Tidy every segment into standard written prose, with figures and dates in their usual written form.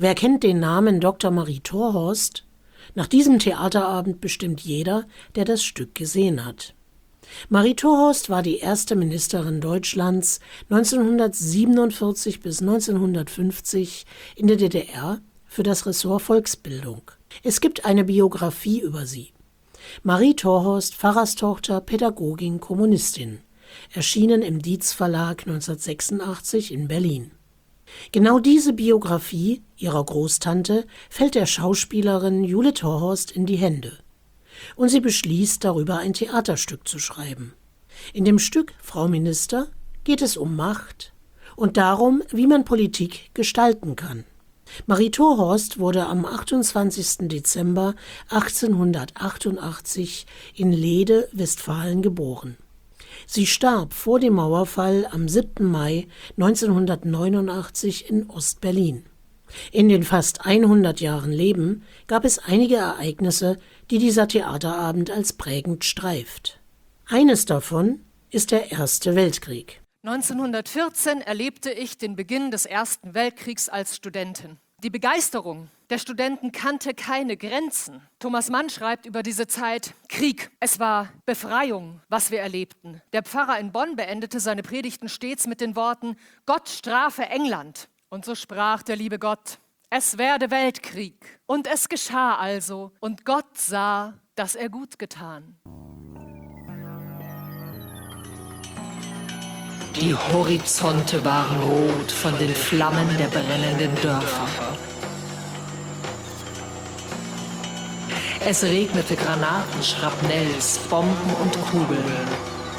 Wer kennt den Namen Dr. Marie Thorhorst? Nach diesem Theaterabend bestimmt jeder, der das Stück gesehen hat. Marie Thorhorst war die erste Ministerin Deutschlands 1947 bis 1950 in der DDR für das Ressort Volksbildung. Es gibt eine Biografie über sie. Marie Thorhorst, Pfarrerstochter, Pädagogin, Kommunistin. Erschienen im Dietz Verlag 1986 in Berlin. Genau diese Biografie ihrer Großtante fällt der Schauspielerin Jule Thorhorst in die Hände. Und sie beschließt, darüber ein Theaterstück zu schreiben. In dem Stück Frau Minister geht es um Macht und darum, wie man Politik gestalten kann. Marie Thorhorst wurde am 28. Dezember 1888 in Leede, Westfalen geboren. Sie starb vor dem Mauerfall am 7. Mai 1989 in Ost-Berlin. In den fast 100 Jahren Leben gab es einige Ereignisse, die dieser Theaterabend als prägend streift. Eines davon ist der Erste Weltkrieg. 1914 erlebte ich den Beginn des Ersten Weltkriegs als Studentin. Die Begeisterung der Studenten kannte keine Grenzen. Thomas Mann schreibt über diese Zeit: Krieg, es war Befreiung, was wir erlebten. Der Pfarrer in Bonn beendete seine Predigten stets mit den Worten: Gott strafe England. Und so sprach der liebe Gott: Es werde Weltkrieg. Und es geschah also, und Gott sah, dass er gut getan. Die Horizonte waren rot von den Flammen der brennenden Dörfer. Es regnete Granaten, Schrapnells, Bomben und Kugeln.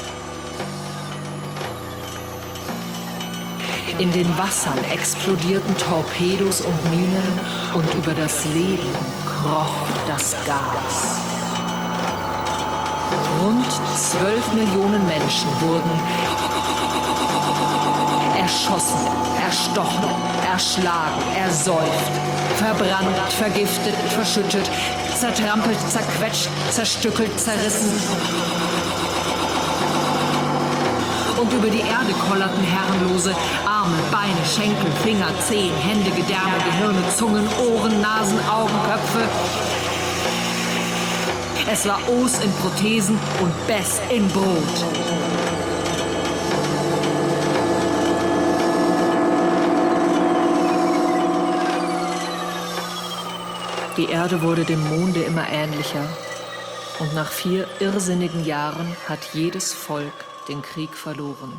In den Wassern explodierten Torpedos und Minen und über das Leben kroch das Gas. Rund 12 Millionen Menschen wurden erschossen, erstochen, erschlagen, ersäuft, verbrannt, vergiftet, verschüttet, zertrampelt, zerquetscht, zerstückelt, zerrissen. Und über die Erde kollerten herrenlose Arme, Beine, Schenkel, Finger, Zehen, Hände, Gedärme, Gehirne, Zungen, Ohren, Nasen, Augen, Köpfe. Es war Os in Prothesen und Bess in Brot. Die Erde wurde dem Monde immer ähnlicher. Und nach 4 irrsinnigen Jahren hat jedes Volk den Krieg verloren.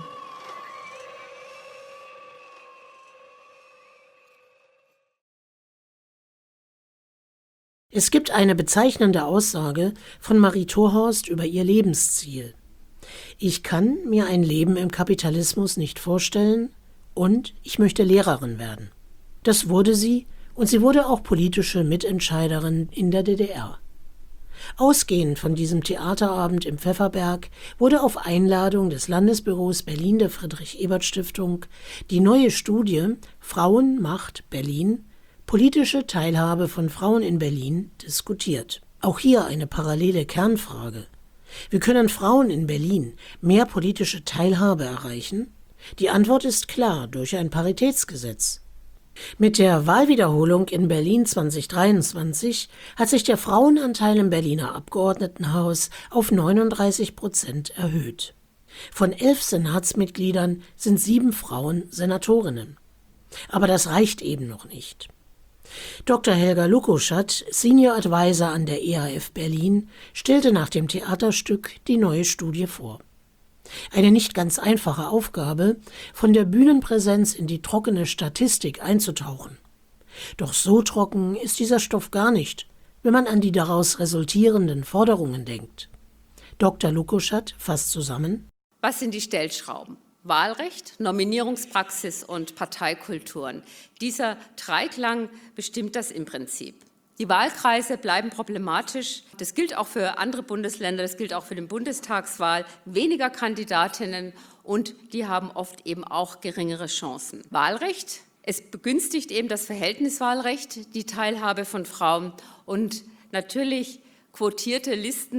Es gibt eine bezeichnende Aussage von Marie Thorhorst über ihr Lebensziel. Ich kann mir ein Leben im Kapitalismus nicht vorstellen und ich möchte Lehrerin werden. Das wurde sie und sie wurde auch politische Mitentscheiderin in der DDR. Ausgehend von diesem Theaterabend im Pfefferberg wurde auf Einladung des Landesbüros Berlin der Friedrich-Ebert-Stiftung die neue Studie Frauen, Macht, Berlin – politische Teilhabe von Frauen in Berlin diskutiert. Auch hier eine parallele Kernfrage. Wie können Frauen in Berlin mehr politische Teilhabe erreichen? Die Antwort ist klar, durch ein Paritätsgesetz. Mit der Wahlwiederholung in Berlin 2023 hat sich der Frauenanteil im Berliner Abgeordnetenhaus auf 39% erhöht. Von 11 Senatsmitgliedern sind 7 Frauen Senatorinnen. Aber das reicht eben noch nicht. Dr. Helga Lukoschat, Senior Advisor an der EAF Berlin, stellte nach dem Theaterstück die neue Studie vor. Eine nicht ganz einfache Aufgabe, von der Bühnenpräsenz in die trockene Statistik einzutauchen. Doch so trocken ist dieser Stoff gar nicht, wenn man an die daraus resultierenden Forderungen denkt. Dr. Lukoschat fasst zusammen: Was sind die Stellschrauben? Wahlrecht, Nominierungspraxis und Parteikulturen. Dieser Dreiklang bestimmt das im Prinzip. Die Wahlkreise bleiben problematisch. Das gilt auch für andere Bundesländer, das gilt auch für die Bundestagswahl. Weniger Kandidatinnen und die haben oft eben auch geringere Chancen. Wahlrecht, es begünstigt eben das Verhältniswahlrecht, die Teilhabe von Frauen und natürlich quotierte Listen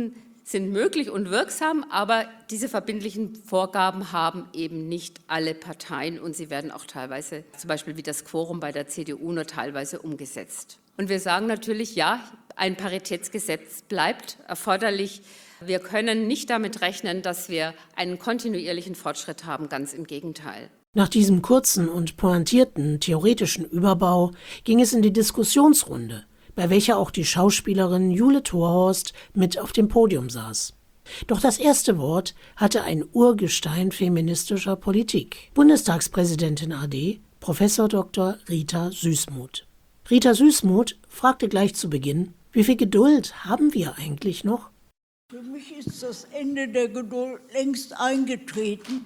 sind möglich und wirksam, aber diese verbindlichen Vorgaben haben eben nicht alle Parteien und sie werden auch teilweise, zum Beispiel wie das Quorum bei der CDU, nur teilweise umgesetzt. Und wir sagen natürlich, ja, ein Paritätsgesetz bleibt erforderlich. Wir können nicht damit rechnen, dass wir einen kontinuierlichen Fortschritt haben, ganz im Gegenteil. Nach diesem kurzen und pointierten theoretischen Überbau ging es in die Diskussionsrunde, bei welcher auch die Schauspielerin Jule Thorhorst mit auf dem Podium saß. Doch das erste Wort hatte ein Urgestein feministischer Politik, Bundestagspräsidentin AD, Prof. Dr. Rita Süssmuth. Rita Süssmuth fragte gleich zu Beginn, wie viel Geduld haben wir eigentlich noch? Für mich ist das Ende der Geduld längst eingetreten.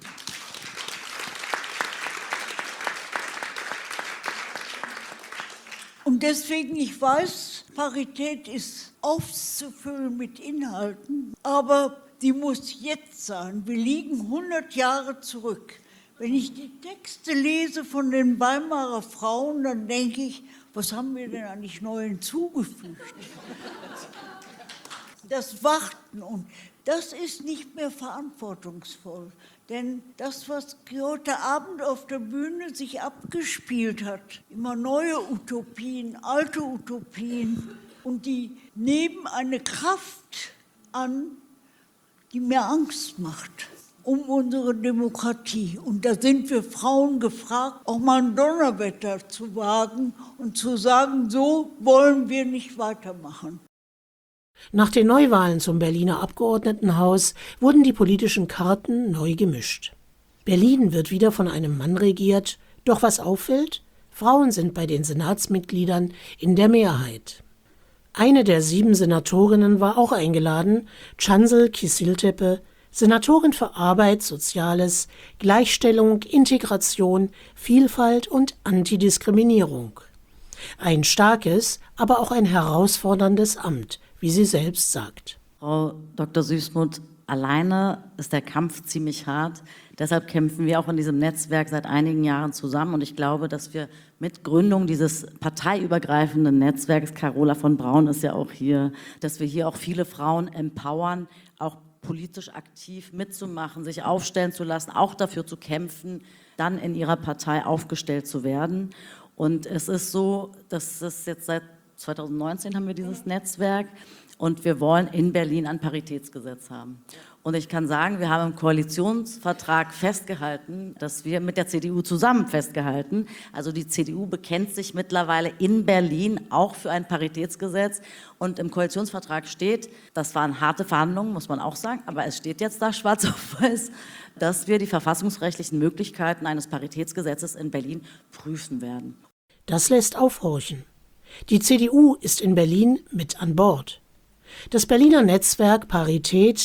Und deswegen, ich weiß, Parität ist aufzufüllen mit Inhalten, aber die muss jetzt sein. Wir liegen 100 Jahre zurück. Wenn ich die Texte lese von den Weimarer Frauen, dann denke ich, was haben wir denn eigentlich neu hinzugefügt? Das Warten, und das ist nicht mehr verantwortungsvoll. Denn das, was heute Abend auf der Bühne sich abgespielt hat, immer neue Utopien, alte Utopien, und die nehmen eine Kraft an, die mir Angst macht um unsere Demokratie. Und da sind wir Frauen gefragt, auch mal ein Donnerwetter zu wagen und zu sagen, so wollen wir nicht weitermachen. Nach den Neuwahlen zum Berliner Abgeordnetenhaus wurden die politischen Karten neu gemischt. Berlin wird wieder von einem Mann regiert, doch was auffällt? Frauen sind bei den Senatsmitgliedern in der Mehrheit. Eine der 7 Senatorinnen war auch eingeladen, Chansel Kiciltepe, Senatorin für Arbeit, Soziales, Gleichstellung, Integration, Vielfalt und Antidiskriminierung. Ein starkes, aber auch ein herausforderndes Amt, wie sie selbst sagt. Frau Dr. Süssmuth, alleine ist der Kampf ziemlich hart. Deshalb kämpfen wir auch in diesem Netzwerk seit einigen Jahren zusammen. Und ich glaube, dass wir mit Gründung dieses parteiübergreifenden Netzwerks, Carola von Braun ist ja auch hier, dass wir hier auch viele Frauen empowern, auch politisch aktiv mitzumachen, sich aufstellen zu lassen, auch dafür zu kämpfen, dann in ihrer Partei aufgestellt zu werden. Und es ist so, dass es jetzt seit 2019 haben wir dieses Netzwerk und wir wollen in Berlin ein Paritätsgesetz haben. Und ich kann sagen, wir haben im Koalitionsvertrag festgehalten, dass wir mit der CDU zusammen festgehalten, also die CDU bekennt sich mittlerweile in Berlin auch für ein Paritätsgesetz und im Koalitionsvertrag steht, das waren harte Verhandlungen, muss man auch sagen, aber es steht jetzt da schwarz auf weiß, dass wir die verfassungsrechtlichen Möglichkeiten eines Paritätsgesetzes in Berlin prüfen werden. Das lässt aufhorchen. Die CDU ist in Berlin mit an Bord. Das Berliner Netzwerk Parität,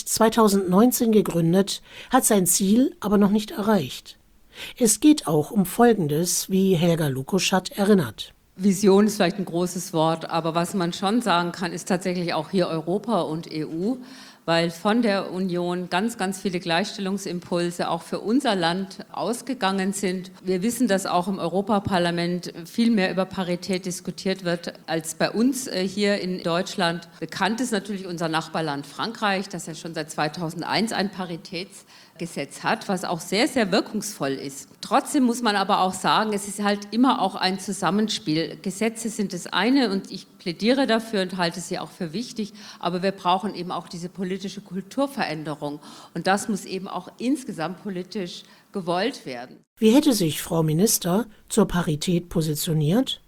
2019 gegründet, hat sein Ziel aber noch nicht erreicht. Es geht auch um Folgendes, wie Helga Lukoschat erinnert. Vision ist vielleicht ein großes Wort, aber was man schon sagen kann, ist tatsächlich auch hier Europa und EU, weil von der Union ganz, ganz viele Gleichstellungsimpulse auch für unser Land ausgegangen sind. Wir wissen, dass auch im Europaparlament viel mehr über Parität diskutiert wird als bei uns hier in Deutschland. Bekannt ist natürlich unser Nachbarland Frankreich, das ja schon seit 2001 ein Paritätsgesetz hat, was auch sehr, sehr wirkungsvoll ist. Trotzdem muss man aber auch sagen, es ist halt immer auch ein Zusammenspiel. Gesetze sind das eine und ich plädiere dafür und halte sie auch für wichtig, aber wir brauchen eben auch diese politische Kulturveränderung und das muss eben auch insgesamt politisch gewollt werden. Wie hätte sich Frau Minister zur Parität positioniert?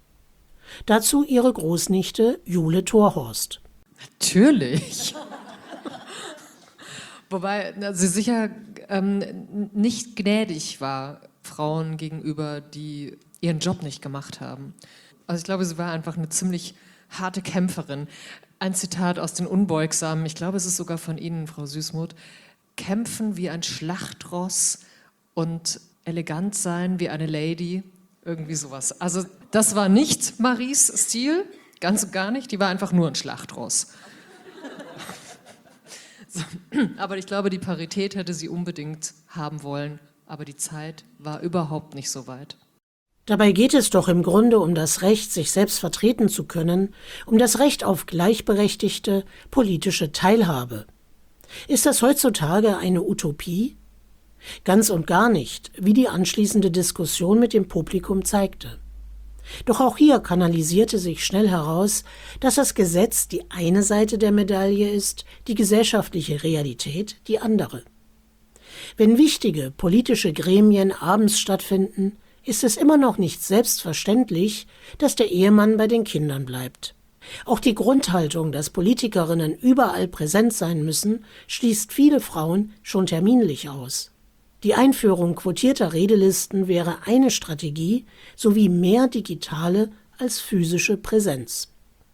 Dazu ihre Großnichte Jule Thorhorst. Natürlich. Wobei sie sicher nicht gnädig war Frauen gegenüber, die ihren Job nicht gemacht haben. Also ich glaube, sie war einfach eine ziemlich harte Kämpferin. Ein Zitat aus den Unbeugsamen, ich glaube, es ist sogar von Ihnen, Frau Süssmuth: kämpfen wie ein Schlachtross und elegant sein wie eine Lady, irgendwie sowas. Also das war nicht Maries Stil, ganz und gar nicht, die war einfach nur ein Schlachtross. So. Aber ich glaube, die Parität hätte sie unbedingt haben wollen, aber die Zeit war überhaupt nicht so weit. Dabei geht es doch im Grunde um das Recht, sich selbst vertreten zu können, um das Recht auf gleichberechtigte politische Teilhabe. Ist das heutzutage eine Utopie? Ganz und gar nicht, wie die anschließende Diskussion mit dem Publikum zeigte. Doch auch hier kanalisierte sich schnell heraus, dass das Gesetz die eine Seite der Medaille ist, die gesellschaftliche Realität die andere. Wenn wichtige politische Gremien abends stattfinden, ist es immer noch nicht selbstverständlich, dass der Ehemann bei den Kindern bleibt. Auch die Grundhaltung, dass Politikerinnen überall präsent sein müssen, schließt viele Frauen schon terminlich aus. Die Einführung quotierter Redelisten wäre eine Strategie, sowie mehr digitale als physische Präsenz.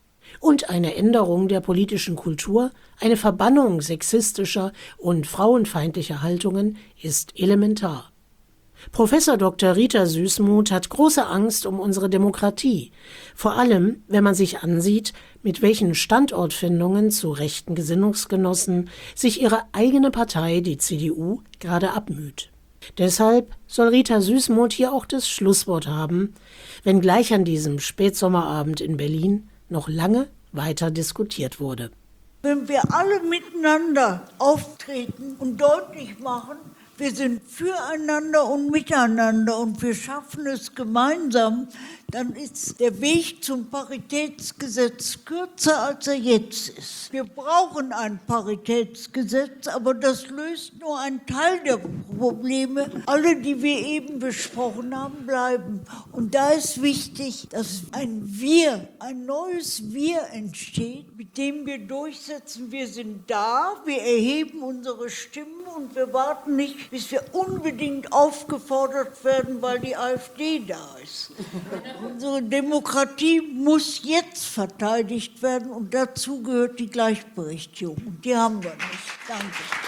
Und eine Änderung der politischen Kultur, eine Verbannung sexistischer und frauenfeindlicher Haltungen ist elementar. Professor Dr. Rita Süssmuth hat große Angst um unsere Demokratie, vor allem wenn man sich ansieht, mit welchen Standortfindungen zu rechten Gesinnungsgenossen sich ihre eigene Partei, die CDU, gerade abmüht. Deshalb soll Rita Süssmuth hier auch das Schlusswort haben, wenngleich an diesem Spätsommerabend in Berlin noch lange weiter diskutiert wurde. Wenn wir alle miteinander auftreten und deutlich machen, wir sind füreinander und miteinander und wir schaffen es gemeinsam, dann ist der Weg zum Paritätsgesetz kürzer, als er jetzt ist. Wir brauchen ein Paritätsgesetz, aber das löst nur einen Teil der Probleme. Alle, die wir eben besprochen haben, bleiben. Und da ist wichtig, dass ein Wir, ein neues Wir entsteht, mit dem wir durchsetzen, wir sind da, wir erheben unsere Stimmen und wir warten nicht, bis wir unbedingt aufgefordert werden, weil die AfD da ist. Unsere Demokratie muss jetzt verteidigt werden und dazu gehört die Gleichberechtigung. Und die haben wir nicht. Danke.